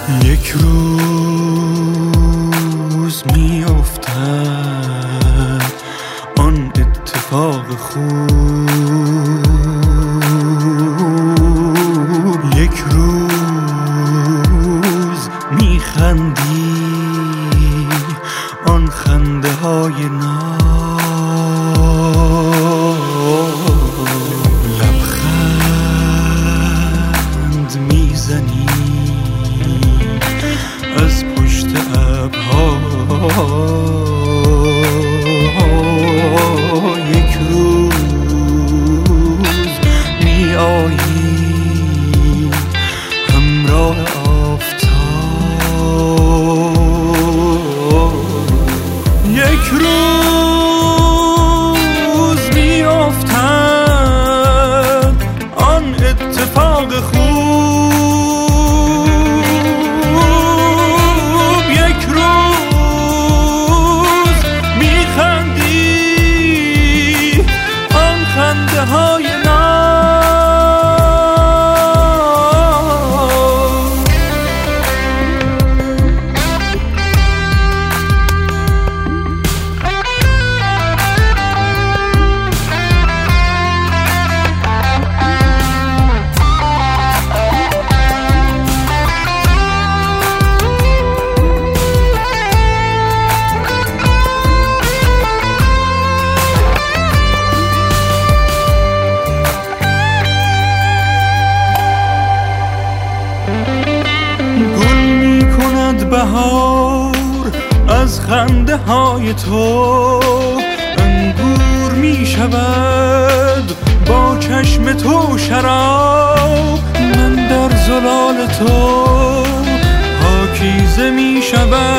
یک روز می افتد آن اتفاق خوب، یک روز می خندی آن خنده های لبخند می زنی از پشت ابرها، یک روز می آیی همراه آفتاب، یک روز می افتد آن اتفاق خوب، یک روز می خندی آن خنده های بهار از خنده های تو، انگور می شود با چشم تو شراب، من در زلال تو پاکیزه می شود